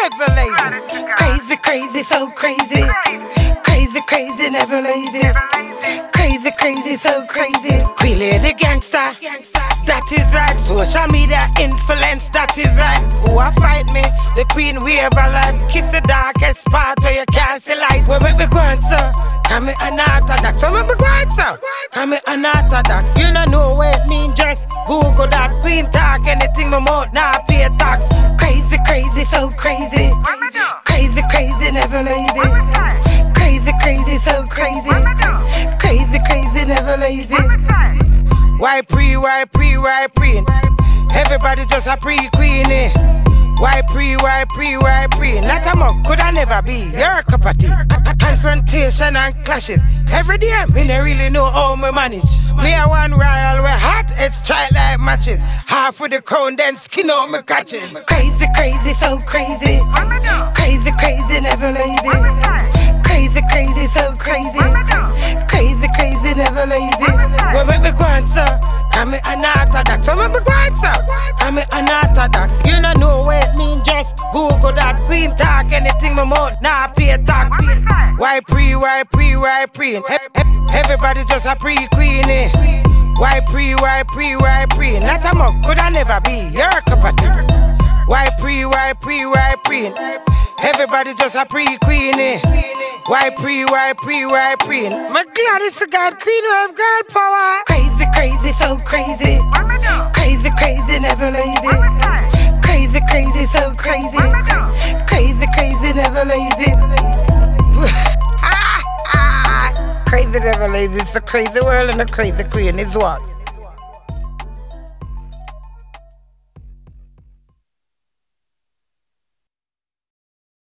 never lazy. Crazy, crazy, so crazy. Crazy, crazy, never lazy. Crazy, crazy, so crazy. Queen lady gangster, that is right. Social media influence, that is right. Who a fight me? The queen wave a life. Kiss the darkest part where you can't see light. Where make me go on, sir? Come me unorthodox. So make me go on, sir? Come me unorthodox. You don't know what it mean, just Google that. Queen talk, anything my mouth now pay tax. Crazy, crazy, so crazy. Crazy, crazy, never lazy. Crazy, crazy, so crazy. Crazy, crazy, never lazy. Why pre? Everybody just a pre-queenie. Why pre? Not a mug, could I never be your cup of tea. Confrontation and clashes. Every day, me no really know how me manage. Me a one royal where hot heads strike like matches. Half with the crown, then skin out me catches. Crazy, crazy, so crazy. Crazy, crazy, never lazy. Crazy, crazy, so crazy. Crazy, crazy, never lazy. Well, make me go on, sir. I'm unorthodox. So make me go on, sir. I'm unorthodox. You don't know what it mean, just Google that. Queen talk, anything my mouth now pay tax. Why pre? Everybody just a pre-queenie. Why pre? Not a mug, could I never be your cup of tea. Why pre? Everybody just a pre-queenie. Why pre? My glad it's a God queen who have girl power. Crazy, crazy, so crazy. Crazy, crazy, never lazy. Crazy, crazy, so crazy. Crazy, crazy, never lazy. Crazy, never lazy. It's a crazy world and a crazy queen is what?